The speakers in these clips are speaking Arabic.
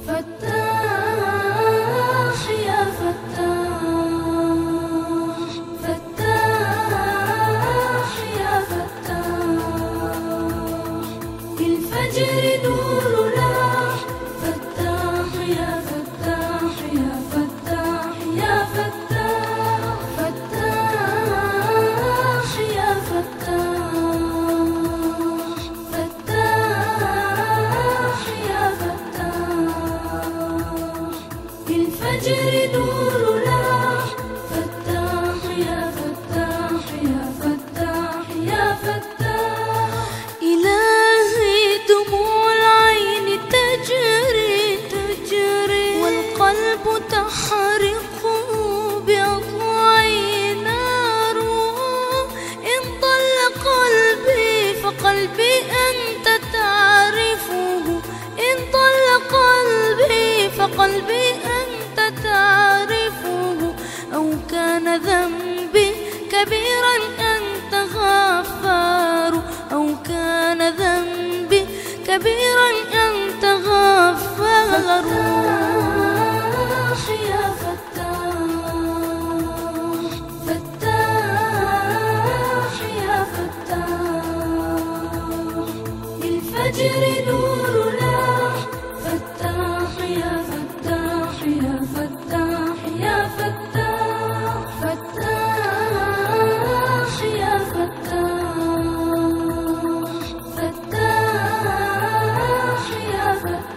فتاح يا فتاح، فتاح يا فتاح، الفجر نور لاح، فتاح يا فتاح يا فتاح يا فتاح، فتاح يا فتاح، فتاح يا فتاح، الفجر نور لاح، فتاح يا فتاح يا فتاح يا فتاح. إلهي دموع العين تجري تجري، والقلب تحرق بأضلعي نار. إن ضل قلبي فقلبي أنت تعرفه، إن ضل قلبي فقلبي أنت تعرفه. أو كان ذنبي كبيرا أنت غفار، أو كان ذنبي كبيرا أنت غفار. فتاح يا فتاح، فتاح يا فتاح، الفجر نور لاح، فتاح يا فتاح يا فتاح يا فتاح، فتاح يا فتاح، فتاح يا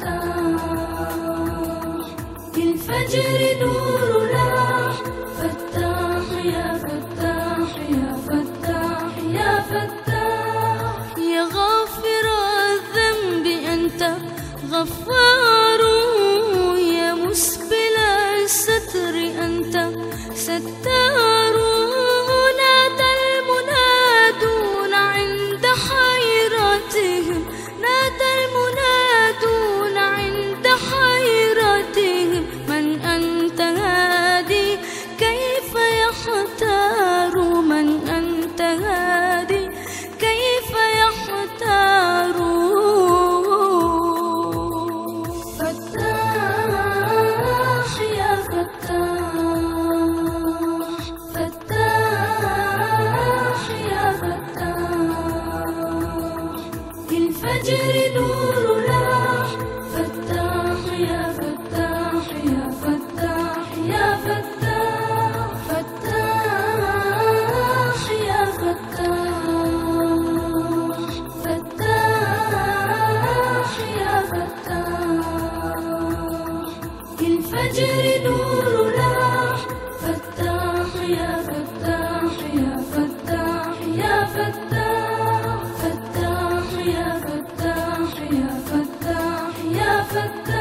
فتاح، الفجر نور لاح، فتاح يا فتاح يا فتاح يا فتاح. يا غافر الذنب أنت غفار، يا مسبل الستر أنت ستار. نادى المنادون عند حيرتهم، نادى المنادون عند حيرتهم. من أنت هادي كيف يختار، من أنت هادي كيف يختار. فتاح يا فتاح، فتاح يا فتاح، الفجر نور لاح، فتاح يا فتاح يا فتاح يا فتاح، فتاح يا فتاح، فتاح يا فتاح، الفجر نور لاح، فتاح يا فتاح يا فتاح يا فتاح، فتاح يا فتاح يا فتاح يا فتاح.